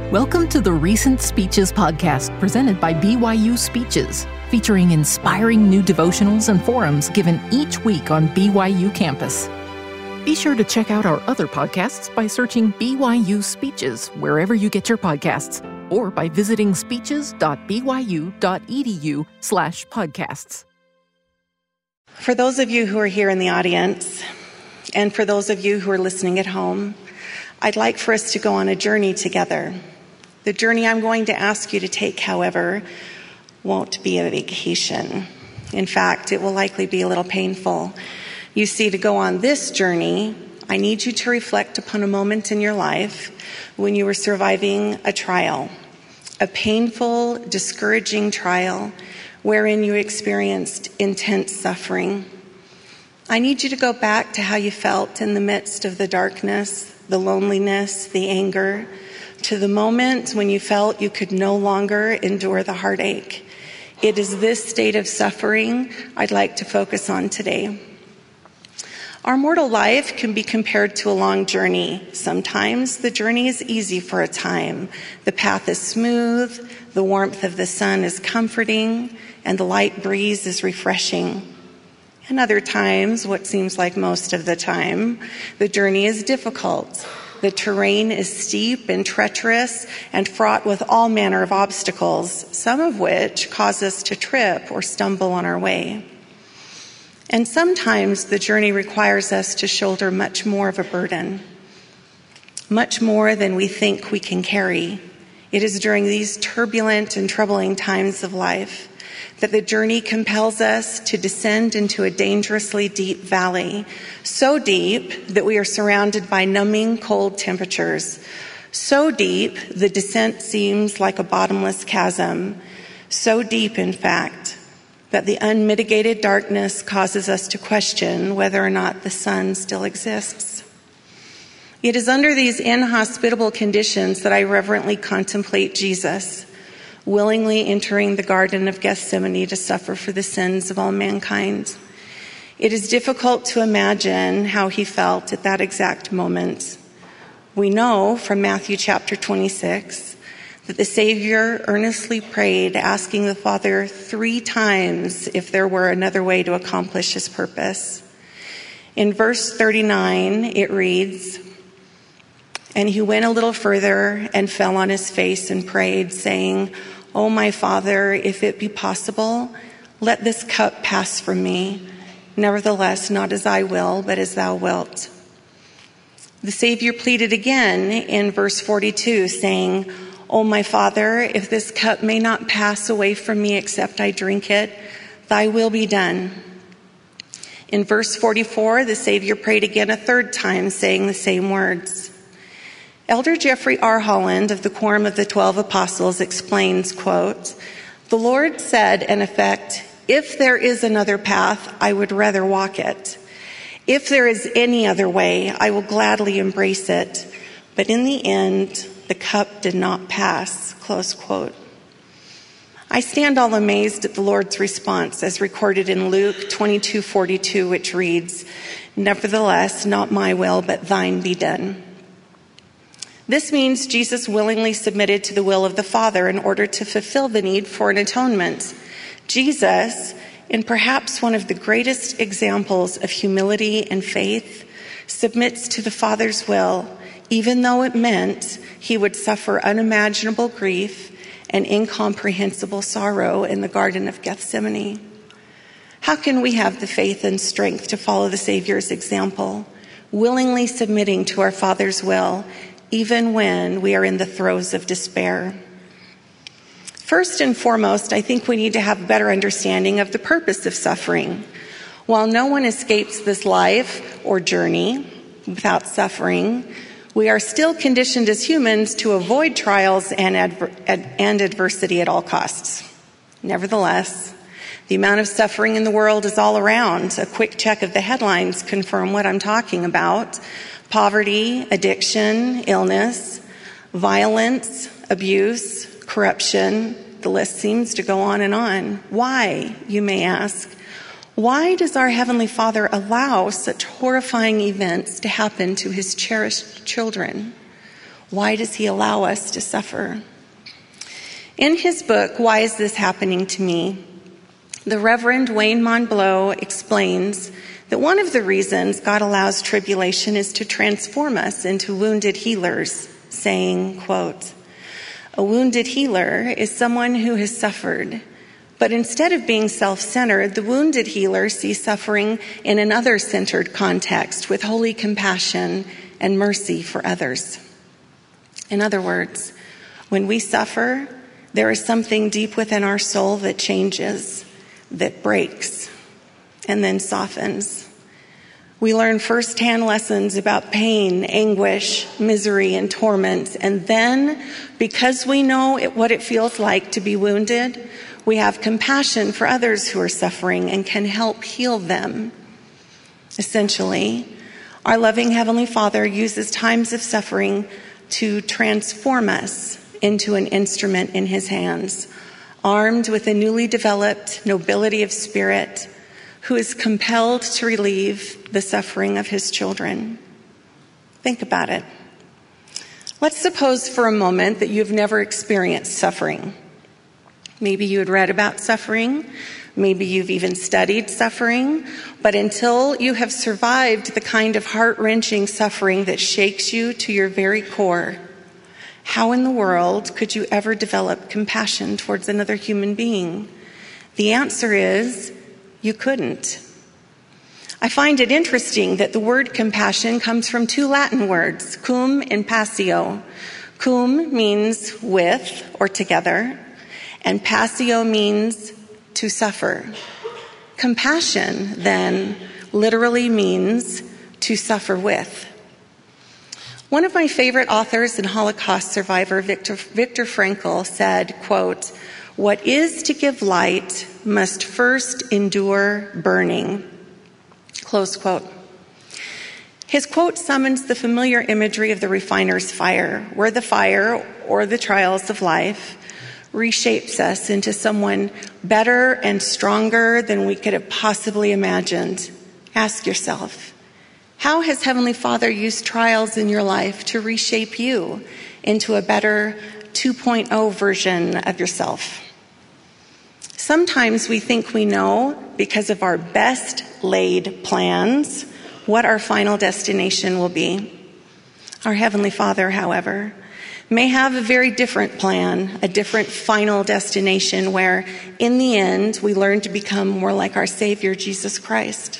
Welcome to the Recent Speeches podcast presented by BYU Speeches, featuring inspiring new devotionals and forums given each week on BYU campus. Be sure to check out our other podcasts by searching BYU Speeches wherever you get your podcasts, or by visiting speeches.byu.edu/podcasts. For those of you who are here in the audience, and for those of you who are listening at home, I'd like for us to go on a journey together. The journey I'm going to ask you to take, however, won't be a vacation. In fact, it will likely be a little painful. You see, to go on this journey, I need you to reflect upon a moment in your life when you were surviving a trial, a painful, discouraging trial wherein you experienced intense suffering. I need you to go back to how you felt in the midst of the darkness, the loneliness, the anger, to the moment when you felt you could no longer endure the heartache. It is this state of suffering I'd like to focus on today. Our mortal life can be compared to a long journey. Sometimes the journey is easy for a time. The path is smooth, the warmth of the sun is comforting, and the light breeze is refreshing. And other times, what seems like most of the time, the journey is difficult. The terrain is steep and treacherous and fraught with all manner of obstacles, some of which cause us to trip or stumble on our way. And sometimes the journey requires us to shoulder much more of a burden, much more than we think we can carry. It is during these turbulent and troubling times of life that the journey compels us to descend into a dangerously deep valley, so deep that we are surrounded by numbing cold temperatures, so deep the descent seems like a bottomless chasm, so deep, in fact, that the unmitigated darkness causes us to question whether or not the sun still exists. It is under these inhospitable conditions that I reverently contemplate Jesus, willingly entering the Garden of Gethsemane to suffer for the sins of all mankind. It is difficult to imagine how he felt at that exact moment. We know from Matthew chapter 26 that the Savior earnestly prayed, asking the Father 3 times if there were another way to accomplish his purpose. In verse 39, it reads, "And he went a little further and fell on his face and prayed, saying, 'O my Father, if it be possible, let this cup pass from me. Nevertheless, not as I will, but as thou wilt.'" The Savior pleaded again in verse 42, saying, "O my Father, if this cup may not pass away from me except I drink it, thy will be done." In verse 44, the Savior prayed again a 3rd time, saying the same words. Elder Jeffrey R. Holland of the Quorum of the 12 Apostles explains, quote, "The Lord said, in effect, 'If there is another path, I would rather walk it. If there is any other way, I will gladly embrace it. But in the end, the cup did not pass,'" close quote. I stand all amazed at the Lord's response as recorded in Luke 22:42, which reads, "Nevertheless, not my will, but thine be done." This means Jesus willingly submitted to the will of the Father in order to fulfill the need for an atonement. Jesus, in perhaps one of the greatest examples of humility and faith, submits to the Father's will, even though it meant he would suffer unimaginable grief and incomprehensible sorrow in the Garden of Gethsemane. How can we have the faith and strength to follow the Savior's example, willingly submitting to our Father's will, even when we are in the throes of despair? First and foremost, I think we need to have a better understanding of the purpose of suffering. While no one escapes this life or journey without suffering, we are still conditioned as humans to avoid trials and adversity at all costs. Nevertheless, the amount of suffering in the world is all around. A quick check of the headlines confirm what I'm talking about. Poverty, addiction, illness, violence, abuse, corruption. The list seems to go on and on. Why, you may ask? Why does our Heavenly Father allow such horrifying events to happen to his cherished children? Why does he allow us to suffer? In his book, Why Is This Happening to Me?, the Reverend Wayne Monblow explains that one of the reasons God allows tribulation is to transform us into wounded healers, saying, quote, "A wounded healer is someone who has suffered, but instead of being self-centered, the wounded healer sees suffering in an other-centered context with holy compassion and mercy for others." In other words, when we suffer, there is something deep within our soul that changes, that breaks, and then softens. We learn firsthand lessons about pain, anguish, misery, and torment. And then, because we know what it feels like to be wounded, we have compassion for others who are suffering and can help heal them. Essentially, our loving Heavenly Father uses times of suffering to transform us into an instrument in His hands, armed with a newly developed nobility of spirit, who is compelled to relieve the suffering of His children. Think about it. Let's suppose for a moment that you've never experienced suffering. Maybe you had read about suffering. Maybe you've even studied suffering. But until you have survived the kind of heart-wrenching suffering that shakes you to your very core, how in the world could you ever develop compassion towards another human being? The answer is, you couldn't. I find it interesting that the word compassion comes from two Latin words, cum and passio. Cum means with or together, and passio means to suffer. Compassion, then, literally means to suffer with. One of my favorite authors and Holocaust survivor, Viktor Frankl, said, quote, "What is to give light must first endure burning." Close quote. His quote summons the familiar imagery of the refiner's fire, where the fire, or the trials of life, reshapes us into someone better and stronger than we could have possibly imagined. Ask yourself, how has Heavenly Father used trials in your life to reshape you into a better 2.0 version of yourself? Sometimes we think we know, because of our best laid plans, what our final destination will be. Our Heavenly Father, however, may have a very different plan, a different final destination where, in the end, we learn to become more like our Savior, Jesus Christ.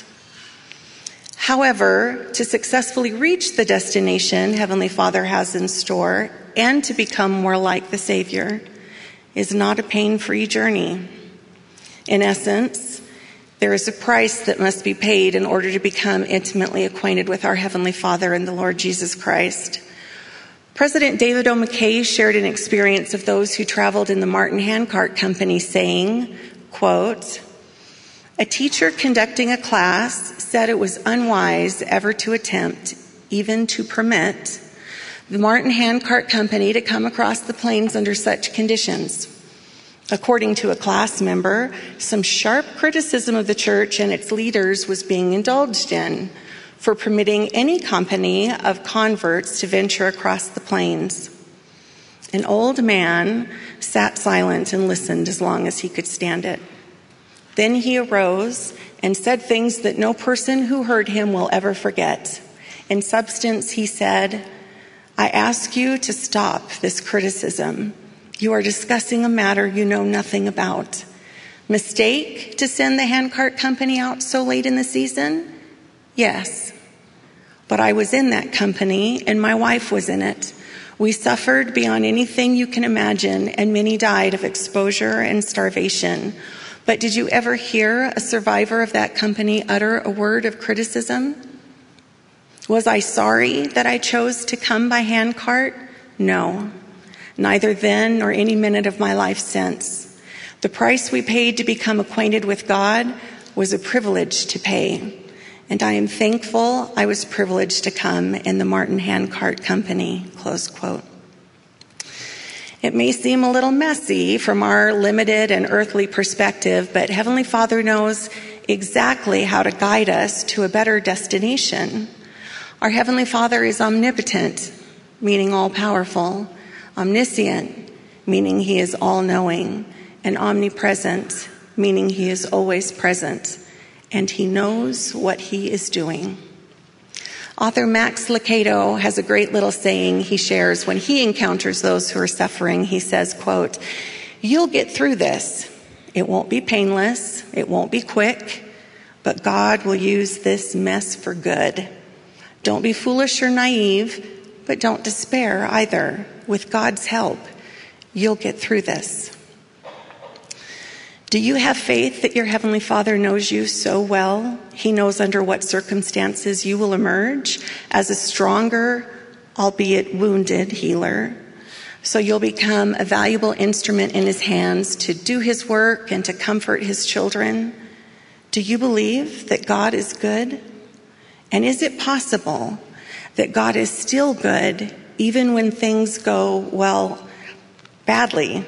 However, to successfully reach the destination Heavenly Father has in store and to become more like the Savior is not a pain-free journey. In essence, there is a price that must be paid in order to become intimately acquainted with our Heavenly Father and the Lord Jesus Christ. President David O. McKay shared an experience of those who traveled in the Martin Handcart Company saying, quote, "A teacher conducting a class said it was unwise ever to attempt, even to permit, the Martin Handcart Company to come across the plains under such conditions. According to a class member, some sharp criticism of the church and its leaders was being indulged in for permitting any company of converts to venture across the plains. An old man sat silent and listened as long as he could stand it. Then he arose and said things that no person who heard him will ever forget. In substance, he said, 'I ask you to stop this criticism. You are discussing a matter you know nothing about. Mistake to send the handcart company out so late in the season? Yes. But I was in that company and my wife was in it. We suffered beyond anything you can imagine, and many died of exposure and starvation. But did you ever hear a survivor of that company utter a word of criticism? Was I sorry that I chose to come by handcart? No, neither then nor any minute of my life since. The price we paid to become acquainted with God was a privilege to pay, and I am thankful I was privileged to come in the Martin Handcart Company," close quote. It may seem a little messy from our limited and earthly perspective, but Heavenly Father knows exactly how to guide us to a better destination. Our Heavenly Father is omnipotent. meaning all-powerful, omniscient, meaning he is all-knowing, and omnipresent, meaning he is always present, and he knows what he is doing. Author Max Lucado has a great little saying he shares when he encounters those who are suffering. He says, quote, "You'll get through this. It won't be painless. It won't be quick. But God will use this mess for good. Don't be foolish or naive, but don't despair either. With God's help, you'll get through this." Do you have faith that your Heavenly Father knows you so well? He knows under what circumstances you will emerge as a stronger, albeit wounded, healer. So you'll become a valuable instrument in his hands to do his work and to comfort his children. Do you believe that God is good? And is it possible that God is still good even when things go, well, badly?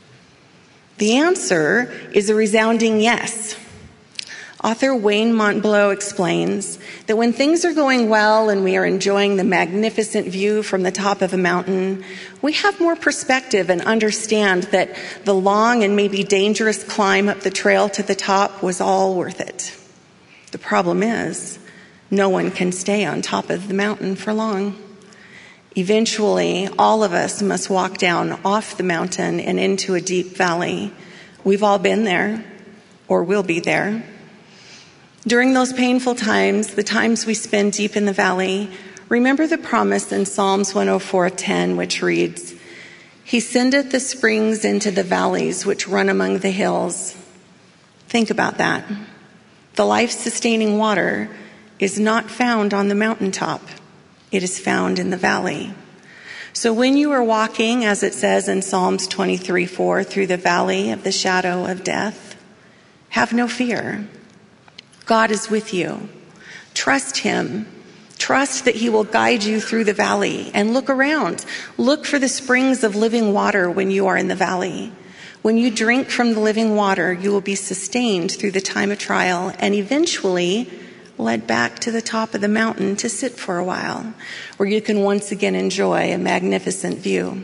The answer is a resounding yes. Author Wayne Montbello explains that when things are going well and we are enjoying the magnificent view from the top of a mountain, we have more perspective and understand that the long and maybe dangerous climb up the trail to the top was all worth it. The problem is, no one can stay on top of the mountain for long. Eventually, all of us must walk down off the mountain and into a deep valley. We've all been there, or will be there. During those painful times, the times we spend deep in the valley, remember the promise in Psalms 104:10, which reads, "He sendeth the springs into the valleys which run among the hills." Think about that. The life-sustaining water is not found on the mountaintop. It is found in the valley. So when you are walking, as it says in Psalms 23:4, through the valley of the shadow of death, have no fear. God is with you. Trust him. Trust that he will guide you through the valley. And look around. Look for the springs of living water when you are in the valley. When you drink from the living water, you will be sustained through the time of trial and eventually led back to the top of the mountain to sit for a while, where you can once again enjoy a magnificent view.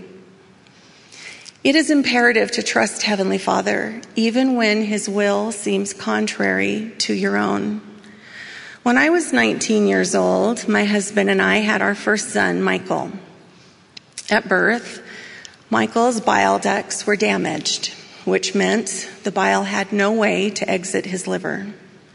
It is imperative to trust Heavenly Father, even when his will seems contrary to your own. When I was 19 years old, my husband and I had our first son, Michael. At birth, Michael's bile ducts were damaged, which meant the bile had no way to exit his liver.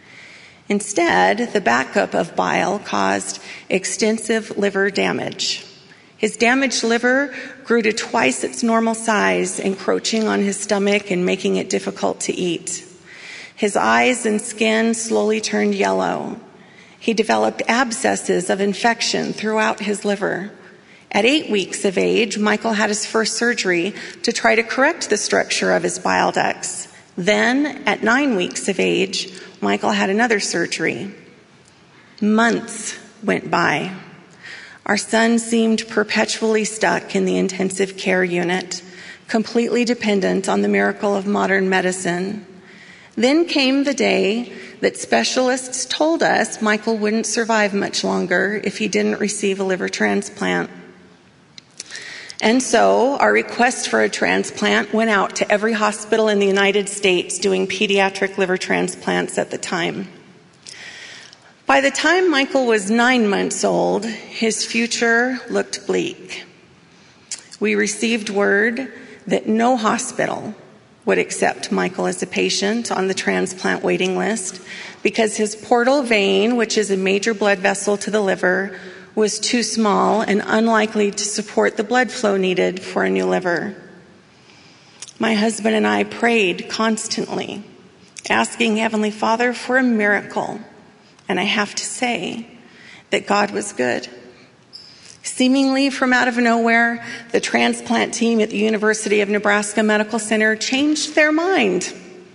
Instead, the backup of bile caused extensive liver damage. His damaged liver grew to twice its normal size, encroaching on his stomach and making it difficult to eat. His eyes and skin slowly turned yellow. He developed abscesses of infection throughout his liver. At 8 weeks of age, Michael had his first surgery to try to correct the structure of his bile ducts. Then, at 9 weeks of age, Michael had another surgery. Months went by. Our son seemed perpetually stuck in the intensive care unit, completely dependent on the miracle of modern medicine. Then came the day that specialists told us Michael wouldn't survive much longer if he didn't receive a liver transplant. And so our request for a transplant went out to every hospital in the United States doing pediatric liver transplants at the time. By the time Michael was 9 months old, his future looked bleak. We received word that no hospital would accept Michael as a patient on the transplant waiting list because his portal vein, which is a major blood vessel to the liver, was too small and unlikely to support the blood flow needed for a new liver. My husband and I prayed constantly, asking Heavenly Father for a miracle. And I have to say that God was good. Seemingly from out of nowhere, the transplant team at the University of Nebraska Medical Center changed their mind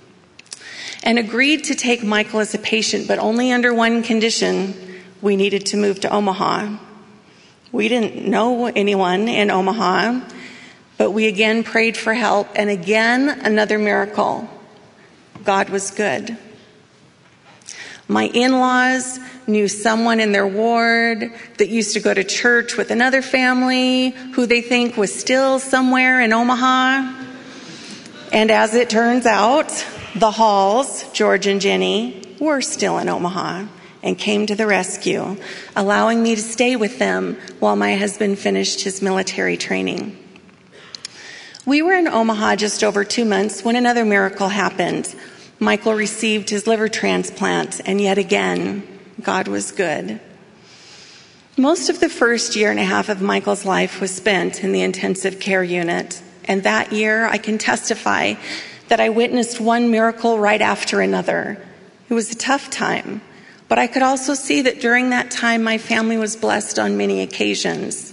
and agreed to take Michael as a patient, but only under one condition: we needed to move to Omaha. We didn't know anyone in Omaha, but we again prayed for help, and again, another miracle. God was good. My in-laws knew someone in their ward that used to go to church with another family who they think was still somewhere in Omaha. And as it turns out, the Halls, George and Jenny, were still in Omaha and came to the rescue, allowing me to stay with them while my husband finished his military training. We were in Omaha just over 2 months when another miracle happened. Michael received his liver transplant, and yet again, God was good. Most of the first year and a half of Michael's life was spent in the intensive care unit, and that year I can testify that I witnessed one miracle right after another. It was a tough time, but I could also see that during that time my family was blessed on many occasions.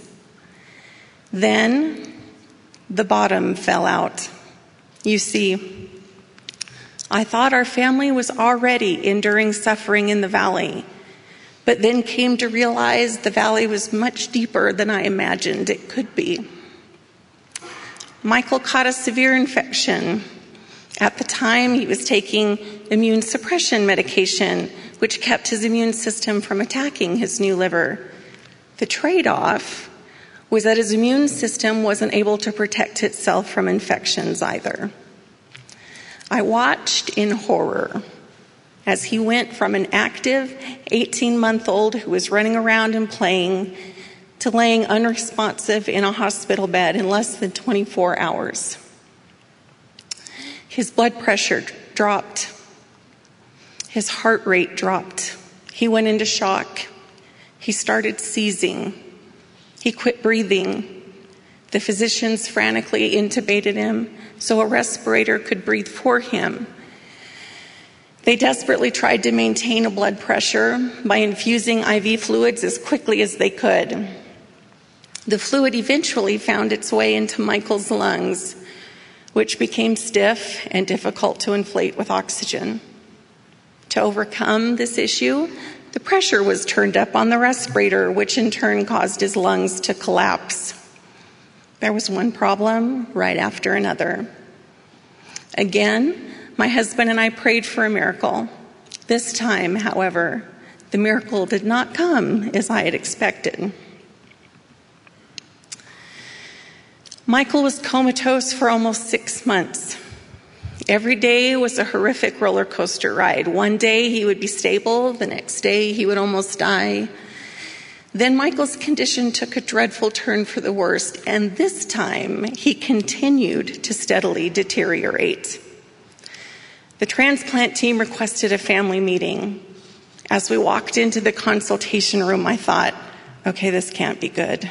Then the bottom fell out. You see, I thought our family was already enduring suffering in the valley, but then came to realize the valley was much deeper than I imagined it could be. Michael caught a severe infection. At the time, he was taking immune suppression medication, which kept his immune system from attacking his new liver. The trade-off was that his immune system wasn't able to protect itself from infections either. I watched in horror as he went from an active 18-month-old who was running around and playing to laying unresponsive in a hospital bed in less than 24 hours. His blood pressure dropped. His heart rate dropped. He went into shock. He started seizing. He quit breathing. The physicians frantically intubated him so a respirator could breathe for him. They desperately tried to maintain a blood pressure by infusing IV fluids as quickly as they could. The fluid eventually found its way into Michael's lungs, which became stiff and difficult to inflate with oxygen. To overcome this issue, the pressure was turned up on the respirator, which in turn caused his lungs to collapse. There was one problem right after another. Again, my husband and I prayed for a miracle. This time, however, the miracle did not come as I had expected. Michael was comatose for almost 6 months. Every day was a horrific roller coaster ride. One day he would be stable, the next day he would almost die. Then Michael's condition took a dreadful turn for the worst, and this time he continued to steadily deteriorate. The transplant team requested a family meeting. As we walked into the consultation room, I thought, okay, this can't be good.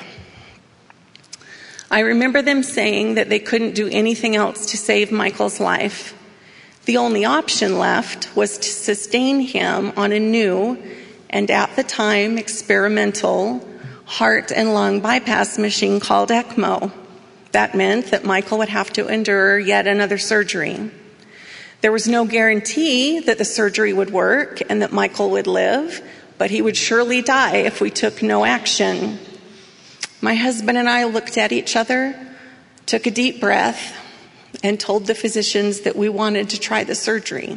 I remember them saying that they couldn't do anything else to save Michael's life. The only option left was to sustain him on a new and at the time experimental heart and lung bypass machine called ECMO. That meant that Michael would have to endure yet another surgery. There was no guarantee that the surgery would work and that Michael would live, but he would surely die if we took no action. My husband and I looked at each other, took a deep breath, and told the physicians that we wanted to try the surgery.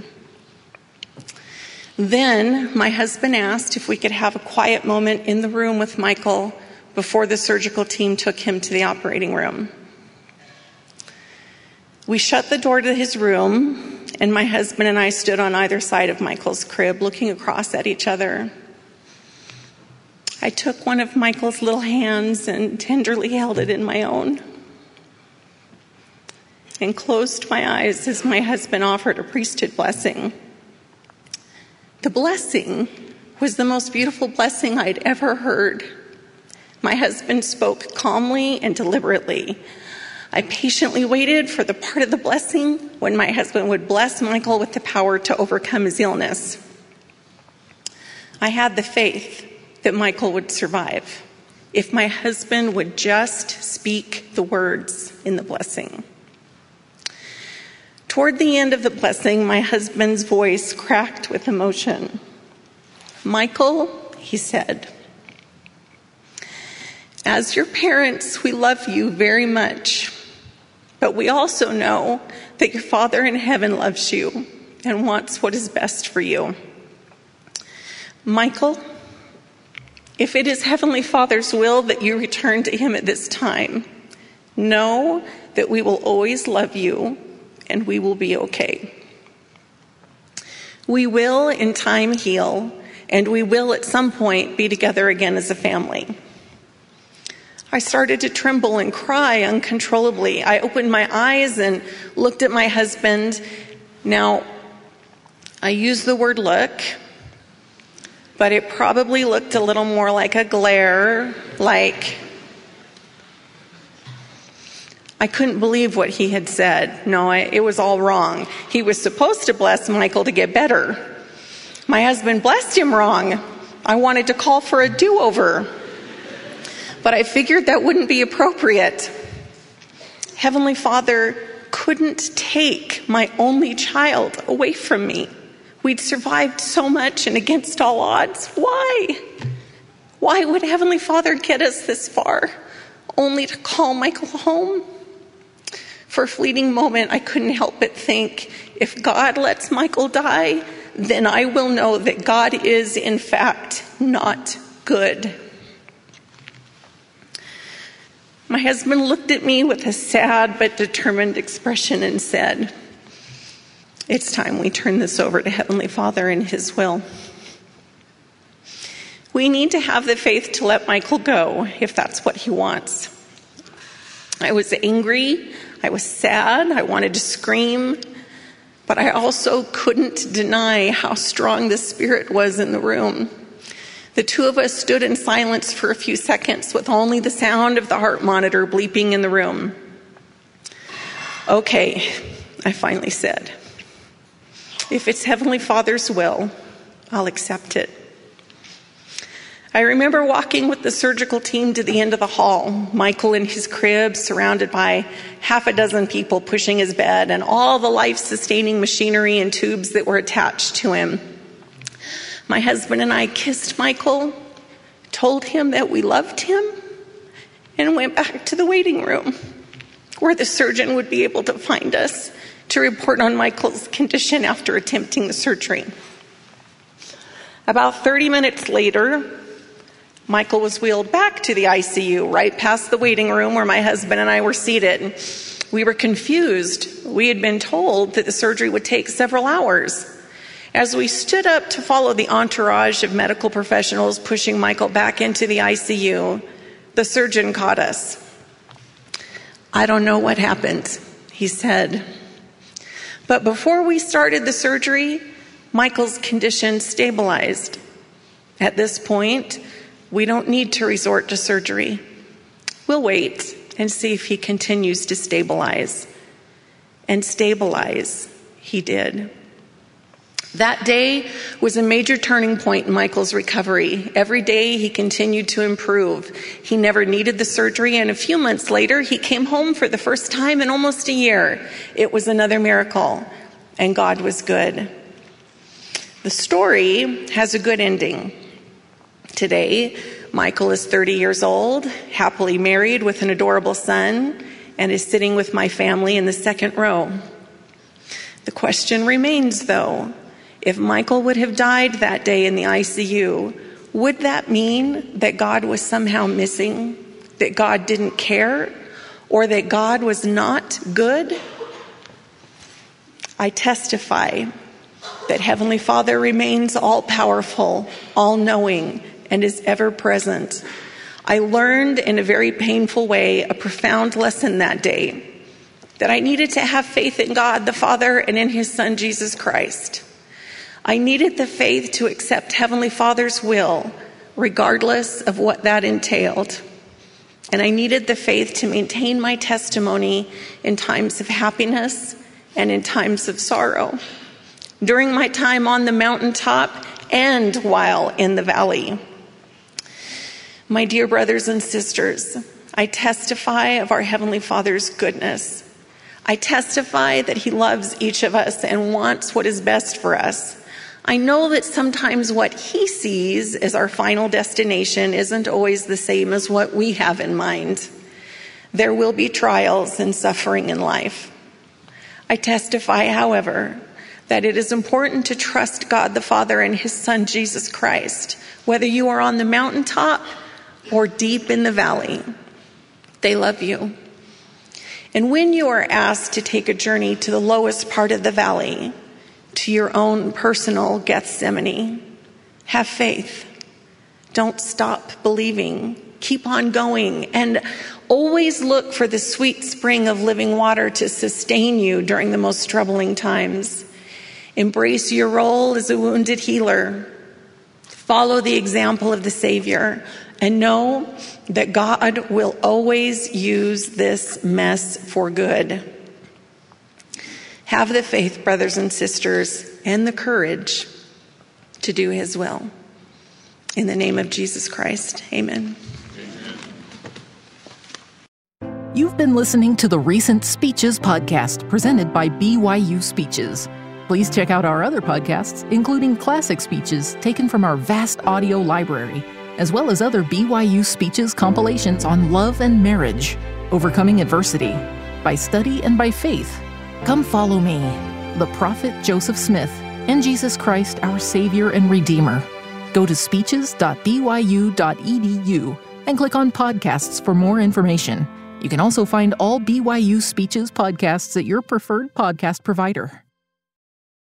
Then my husband asked if we could have a quiet moment in the room with Michael before the surgical team took him to the operating room. We shut the door to his room, and my husband and I stood on either side of Michael's crib, looking across at each other. I took one of Michael's little hands and tenderly held it in my own, and closed my eyes as my husband offered a priesthood blessing. The blessing was the most beautiful blessing I'd ever heard. My husband spoke calmly and deliberately. I patiently waited for the part of the blessing when my husband would bless Michael with the power to overcome his illness. I had the faith that Michael would survive if my husband would just speak the words in the blessing. Toward the end of the blessing, my husband's voice cracked with emotion. "Michael," he said, "as your parents, we love you very much, but we also know that your Father in heaven loves you and wants what is best for you. Michael, if it is Heavenly Father's will that you return to him at this time, know that we will always love you and we will be okay. We will in time heal, and we will at some point be together again as a family. I started to tremble and cry uncontrollably. I opened my eyes and looked at my husband. Now, I use the word look, but it probably looked a little more like a glare, like I couldn't believe what he had said. No, it was all wrong. He was supposed to bless Michael to get better. My husband blessed him wrong. I wanted to call for a do-over, but I figured that wouldn't be appropriate. Heavenly Father couldn't take my only child away from me. We'd survived so much and against all odds. Why? Why would Heavenly Father get us this far, only to call Michael home? For a fleeting moment, I couldn't help but think, if God lets Michael die, then I will know that God is, in fact, not good. My husband looked at me with a sad but determined expression and said, "It's time we turn this over to Heavenly Father and His will. We need to have the faith to let Michael go if that's what he wants." I was angry, I was sad, I wanted to scream, but I also couldn't deny how strong the Spirit was in the room. The two of us stood in silence for a few seconds with only the sound of the heart monitor bleeping in the room. "Okay," I finally said. "If it's Heavenly Father's will, I'll accept it." I remember walking with the surgical team to the end of the hall, Michael in his crib, surrounded by half a dozen people pushing his bed and all the life-sustaining machinery and tubes that were attached to him. My husband and I kissed Michael, told him that we loved him, and went back to the waiting room where the surgeon would be able to find us to report on Michael's condition after attempting the surgery. About 30 minutes later, Michael was wheeled back to the ICU, right past the waiting room where my husband and I were seated. We were confused. We had been told that the surgery would take several hours. As we stood up to follow the entourage of medical professionals pushing Michael back into the ICU, the surgeon caught us. "I don't know what happened," he said. But before we started the surgery, Michael's condition stabilized. At this point, we don't need to resort to surgery. We'll wait and see if he continues to stabilize. And stabilize he did. That day was a major turning point in Michael's recovery. Every day he continued to improve. He never needed the surgery, and a few months later, he came home for the first time in almost a year. It was another miracle, and God was good. The story has a good ending. Today, Michael is 30 years old, happily married with an adorable son, and is sitting with my family in the second row. The question remains, though, if Michael would have died that day in the ICU, would that mean that God was somehow missing, that God didn't care, or that God was not good? I testify that Heavenly Father remains all-powerful, all-knowing, and is ever present. I learned in a very painful way a profound lesson that day, that I needed to have faith in God the Father and in His Son Jesus Christ. I needed the faith to accept Heavenly Father's will, regardless of what that entailed. And I needed the faith to maintain my testimony in times of happiness and in times of sorrow, during my time on the mountaintop and while in the valley. My dear brothers and sisters, I testify of our Heavenly Father's goodness. I testify that He loves each of us and wants what is best for us. I know that sometimes what He sees as our final destination isn't always the same as what we have in mind. There will be trials and suffering in life. I testify, however, that it is important to trust God the Father and his Son, Jesus Christ, whether you are on the mountaintop or deep in the valley. They love you. And when you are asked to take a journey to the lowest part of the valley, to your own personal Gethsemane, have faith. Don't stop believing. Keep on going, and always look for the sweet spring of living water to sustain you during the most troubling times. Embrace your role as a wounded healer. Follow the example of the Savior, and know that God will always use this mess for good. Have the faith, brothers and sisters, and the courage to do his will. In the name of Jesus Christ, amen. You've been listening to the Recent Speeches podcast presented by BYU Speeches. Please check out our other podcasts, including classic speeches taken from our vast audio library, as well as other BYU Speeches compilations on love and marriage, overcoming adversity, by study and by faith. Come follow me, the prophet Joseph Smith, and Jesus Christ, our Savior and Redeemer. Go to speeches.byu.edu and click on podcasts for more information. You can also find all BYU Speeches podcasts at your preferred podcast provider.